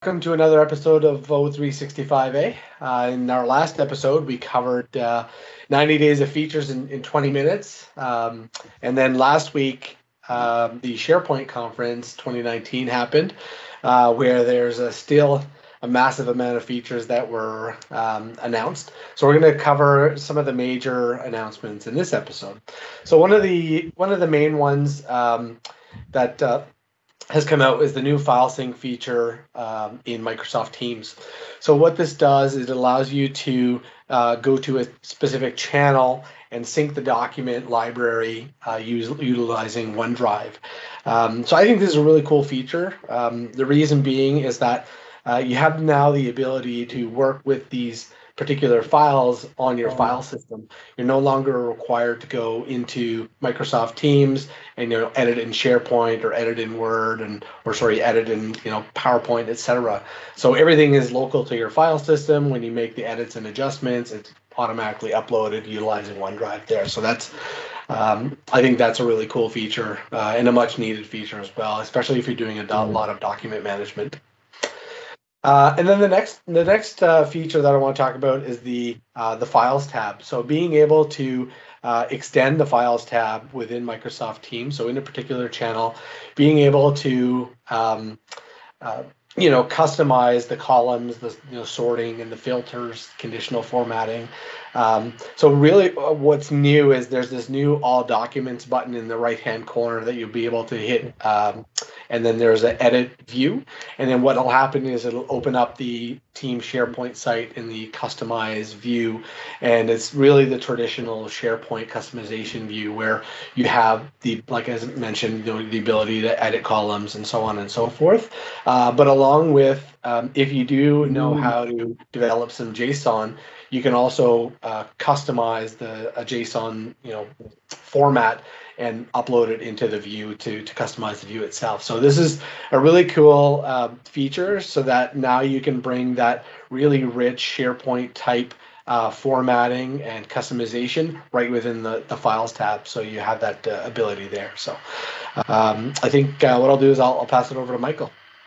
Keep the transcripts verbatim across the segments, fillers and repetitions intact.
Welcome to another episode of O three sixty-five A. Uh, in our last episode, we covered uh, ninety days of features in, in twenty minutes. Um, and then last week, um, the SharePoint conference twenty nineteen happened, uh, where there's a still a massive amount of features that were um, announced. So we're going to cover some of the major announcements in this episode. So one of the one of the main ones um, that uh, has come out is the new file sync feature um, in Microsoft Teams. So what this does is it allows you to uh, go to a specific channel and sync the document library uh, use, utilizing OneDrive. Um, so I think this is a really cool feature. Um, the reason being is that uh, you have now the ability to work with these particular files on your file system. You're no longer required to go into Microsoft Teams and you know edit in SharePoint or edit in Word and or sorry edit in you know PowerPoint, et cetera. So everything is local to your file system. When you make the edits and adjustments, it's automatically uploaded utilizing OneDrive there. So that's um, I think that's a really cool feature uh, and a much needed feature as well, especially if you're doing a do- lot of document management. Uh, and then the next the next uh, feature that I want to talk about is the uh, the Files tab. So being able to uh, extend the Files tab within Microsoft Teams, so in a particular channel, being able to um, uh, you know customize the columns, the you know, sorting and the filters, conditional formatting. Um, so really, what's new is there's this new All Documents button in the right-hand corner that you'll be able to hit. Um, and then there's an edit view, and then what will happen is it'll open up the Team SharePoint site in the customized view, and it's really the traditional SharePoint customization view where you have the, like I mentioned, you know, the ability to edit columns and so on and so forth. Uh, but along with, um, if you do know how to develop some JSON, you can also uh, customize the a JSON, you know, format and upload it into the view to, to customize the view itself. So this is a really cool uh, feature so that now you can bring that really rich SharePoint type uh, formatting and customization right within the, the Files tab. So you have that uh, ability there. So um, I think uh, what I'll do is I'll, I'll pass it over to Michael.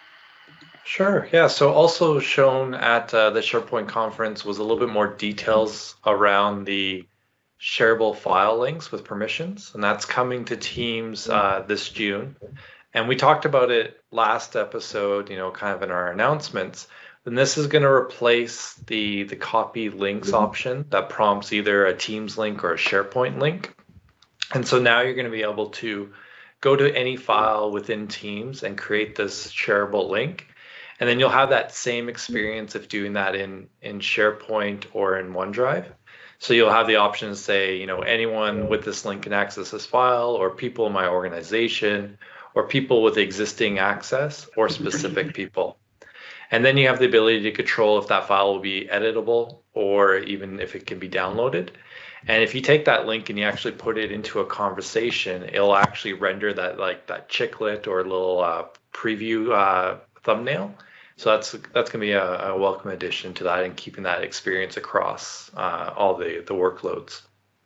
Sure. Yeah. So also shown at uh, the SharePoint conference was a little bit more details around the shareable file links with permissions, and that's coming to Teams uh, this June. And we talked about it last episode, you know, kind of in our announcements. And this is going to replace the the copy links option that prompts either a Teams link or a SharePoint link. And so now you're going to be able to go to any file within Teams and create this shareable link. And then you'll have that same experience of doing that in, in SharePoint or in OneDrive. So you'll have the option to say, you know, anyone with this link can access this file, or people in my organization, or people with existing access, or specific people. And then you have the ability to control if that file will be editable or even if it can be downloaded. And if you take that link and you actually put it into a conversation, it'll actually render that like that chiclet or little uh, preview uh, thumbnail. So that's that's going to be a, a welcome addition to that and keeping that experience across uh, all the, the workloads.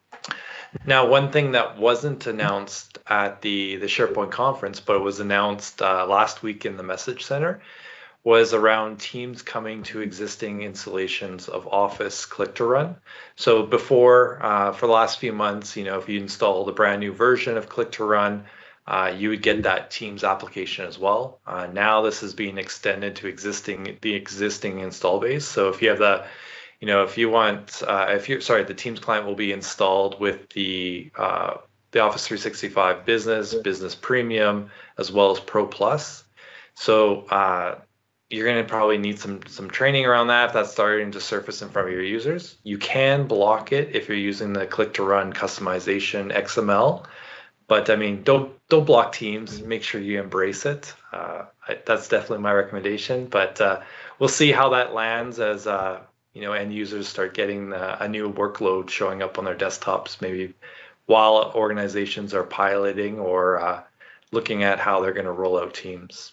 Now, one thing that wasn't announced at the, the SharePoint conference, but it was announced uh, last week in the Message Center, was around Teams coming to existing installations of Office Click to Run. So before, uh, for the last few months, you know, if you installed a brand new version of Click to Run, Uh, you would get that Teams application as well. Uh, now this is being extended to existing the existing install base. So if you have the, you know, if you want, uh, if you sorry, the Teams client will be installed with the uh, the Office three sixty-five Business, Business Premium, as well as Pro Plus. So uh, you're going to probably need some some training around that if that's starting to surface in front of your users. You can block it if you're using the Click to Run customization X M L. But I mean, don't don't block Teams. Make sure you embrace it. Uh, I, that's definitely my recommendation. But uh, we'll see how that lands as uh, you know end users start getting uh, a new workload showing up on their desktops. Maybe while organizations are piloting or uh, looking at how they're going to roll out Teams.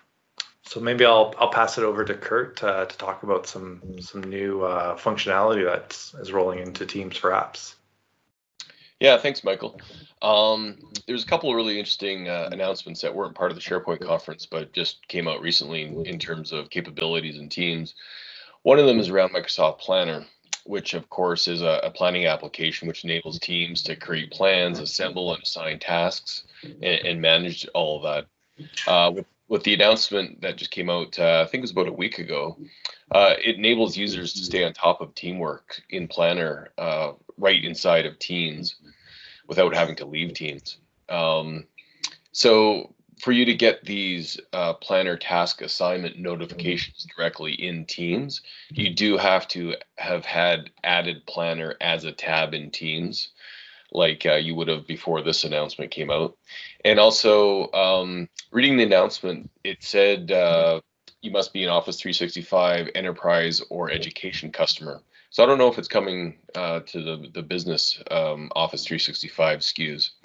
So maybe I'll I'll pass it over to Kurt uh, to talk about some some new uh, functionality that is rolling into Teams for apps. Yeah, thanks, Michael. Um, there's a couple of really interesting uh, announcements that weren't part of the SharePoint conference, but just came out recently in, in terms of capabilities and teams. One of them is around Microsoft Planner, which of course is a, a planning application which enables teams to create plans, assemble and assign tasks, and, and manage all of that. Uh, with, with the announcement that just came out, uh, I think it was about a week ago, uh, it enables users to stay on top of teamwork in Planner uh, right inside of Teams without having to leave Teams. Um, so for you to get these uh, Planner task assignment notifications directly in Teams, you do have to have had added Planner as a tab in Teams, like uh, you would have before this announcement came out. And also, um, reading the announcement, it said uh, you must be an Office three sixty-five enterprise or education customer. So I don't know if it's coming uh, to the, the business um, Office three sixty-five S K Us.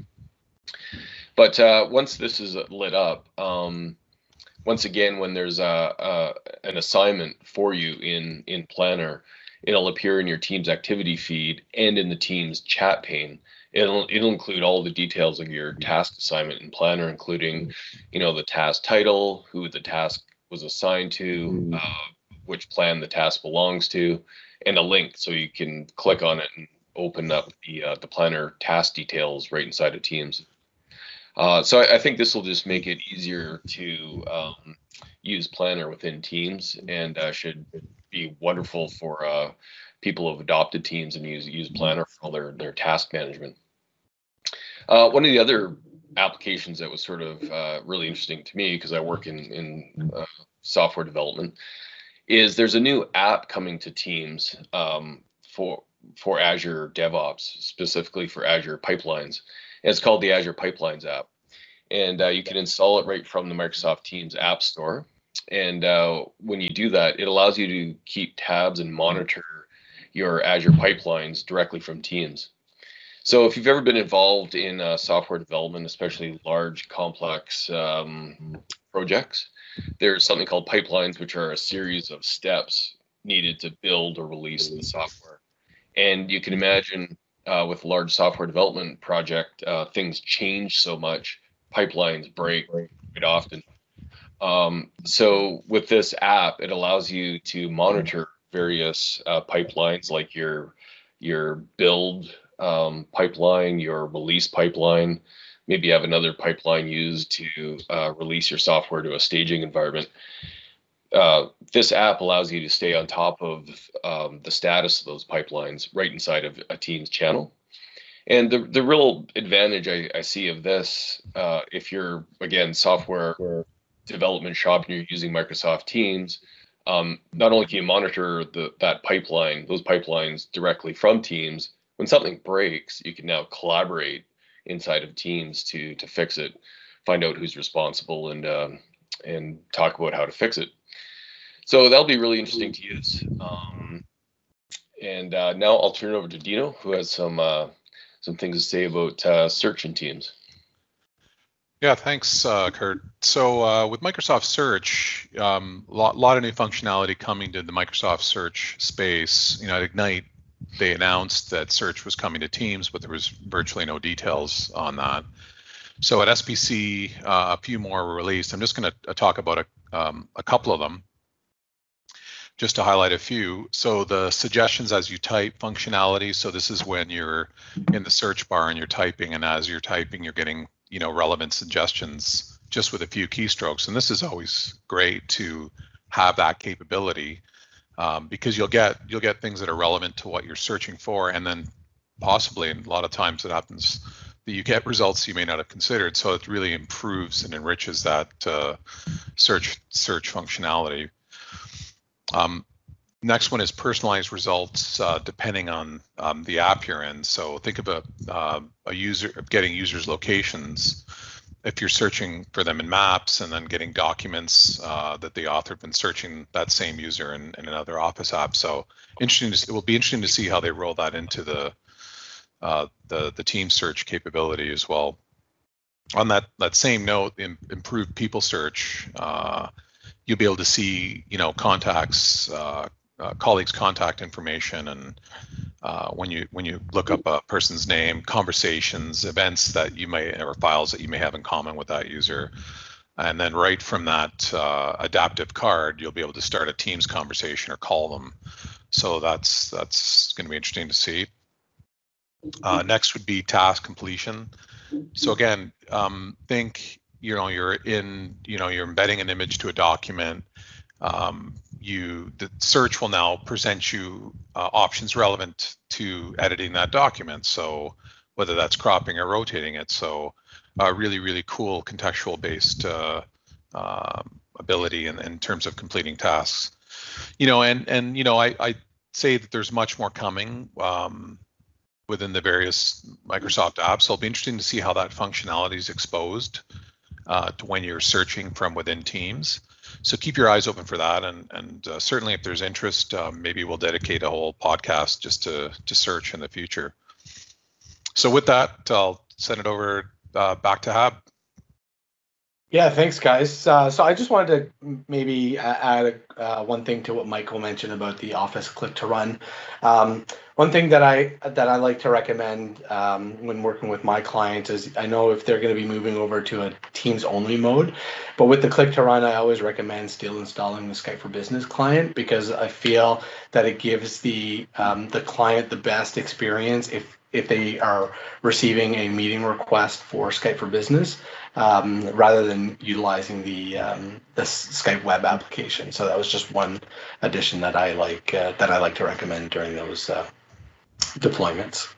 But uh, once this is lit up, um, once again, when there's a, a, an assignment for you in, in Planner, it'll appear in your Teams activity feed and in the Teams chat pane. It'll it'll include all the details of your task assignment in Planner, including, you know, the task title, who the task was assigned to, uh, which plan the task belongs to, and a link so you can click on it and open up the uh, the Planner task details right inside of Teams. Uh, so I, I think this will just make it easier to um, use Planner within Teams, and uh, should be wonderful for uh, people who have adopted Teams and use use Planner for all their their task management. Uh, one of the other applications that was sort of uh, really interesting to me, because I work in in uh, software development, is there's a new app coming to Teams um, for for Azure DevOps, specifically for Azure Pipelines. And it's called the Azure Pipelines app. And uh, you can install it right from the Microsoft Teams App Store. And uh, when you do that, it allows you to keep tabs and monitor your Azure pipelines directly from Teams. So if you've ever been involved in uh, software development, especially large, complex um, projects, there's something called pipelines, which are a series of steps needed to build or release the software. And you can imagine uh, with large software development project, uh, things change so much, pipelines break quite often. Um, so with this app, it allows you to monitor various uh, pipelines, like your your build um, pipeline, your release pipeline. Maybe you have another pipeline used to uh, release your software to a staging environment. Uh, this app allows you to stay on top of um, the status of those pipelines right inside of a Teams channel. And the, the real advantage I, I see of this, uh, if you're, again, software development shop and you're using Microsoft Teams, um, not only can you monitor the, that pipeline, those pipelines directly from Teams, when something breaks, you can now collaborate inside of Teams to to fix it, find out who's responsible, and um, and talk about how to fix it. So that'll be really interesting to use. Um, and uh, now I'll turn it over to Dino, who has some uh, some things to say about uh, search in Teams. Yeah, thanks, uh, Kurt. So uh, with Microsoft Search, a um, lot, lot of new functionality coming to the Microsoft Search space. You know, at Ignite, they announced that Search was coming to Teams, but there was virtually no details on that. So at S B C, uh, a few more were released. I'm just going to talk about a, um, a couple of them, just to highlight a few. So the suggestions as you type functionality. So this is when you're in the search bar and you're typing, and as you're typing, you're getting, you know, relevant suggestions just with a few keystrokes. And this is always great to have that capability, um, because you'll get you'll get things that are relevant to what you're searching for, and then possibly, and a lot of times it happens that you get results you may not have considered. So it really improves and enriches that uh, search search functionality. Um, next one is personalized results uh, depending on um, the app you're in. So think of a, uh, a user getting users' locations. If you're searching for them in Maps and then getting documents uh, that the author have been searching that same user in, in another Office app. So interesting. To, it will be interesting to see how they roll that into the uh, the the team search capability as well. On that that same note, in, improved people search. Uh, You'll be able to see, you know, contacts, uh, uh, colleagues' contact information, and uh, when you when you look up a person's name, conversations, events that you may, or files that you may have in common with that user. And then right from that uh, adaptive card, you'll be able to start a Teams conversation or call them. So that's that's going to be interesting to see. Uh, next would be task completion. So again, um, think, you know, you're in, you know, you're embedding an image to a document. Um, you, the search will now present you uh, options relevant to editing that document. So whether that's cropping or rotating it. So uh, really, really cool contextual based uh, uh, ability in, in terms of completing tasks. You know, and and you know, I I say that there's much more coming um, within the various Microsoft apps. So it'll be interesting to see how that functionality is exposed uh, to when you're searching from within Teams. So keep your eyes open for that, and and uh, certainly if there's interest, um, maybe we'll dedicate a whole podcast just to to search in the future. So with that, I'll send it over uh, back to Hab. Yeah, thanks, guys. Uh, so I just wanted to maybe add uh, one thing to what Michael mentioned about the Office Click to Run. Um, one thing that I that I like to recommend um, when working with my clients is, I know if they're going to be moving over to a Teams only mode, but with the Click to Run, I always recommend still installing the Skype for Business client, because I feel that it gives the um, the client the best experience if if they are receiving a meeting request for Skype for Business, um, rather than utilizing the um, the Skype web application. So that was just one addition that I like uh, that I like to recommend during those uh, deployments.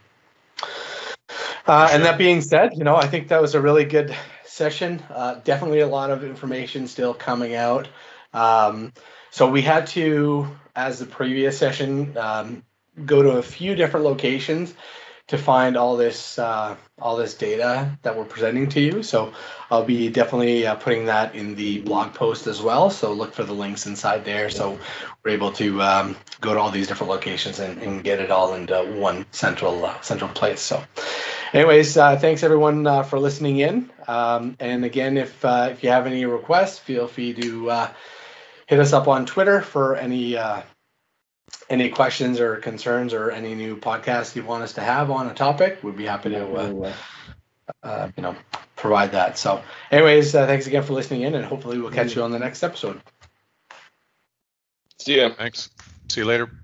Uh, and that being said, you know, I think that was a really good session. Uh, definitely a lot of information still coming out. Um, so we had to, as the previous session, um, go to a few different locations to find all this uh, all this data that we're presenting to you. So I'll be definitely uh, putting that in the blog post as well. So look for the links inside there. So we're able to um, go to all these different locations and, and get it all into one central uh, central place. So anyways, uh, thanks everyone uh, for listening in. Um, and again, if uh, if you have any requests, feel free to uh, hit us up on Twitter for any uh, any questions or concerns or any new podcasts you want us to have on a topic. We'd be happy to uh, uh, you know, provide that. So anyways, uh, thanks again for listening in, and hopefully we'll catch you on the next episode. See ya. Thanks. See you later.